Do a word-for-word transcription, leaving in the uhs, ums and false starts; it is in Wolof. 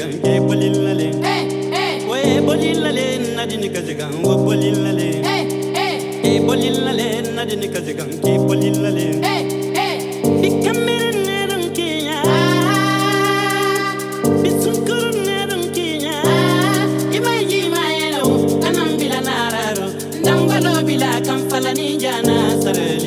kazigan ke bolilale we bolilale nadini kazigan wo bolilale e bolilale nadini kazigan ke bolilale bikamir neran kiya bisunkur neran kiya imaji mayelo anam bila nararo ndangalo bila kam falani jana sare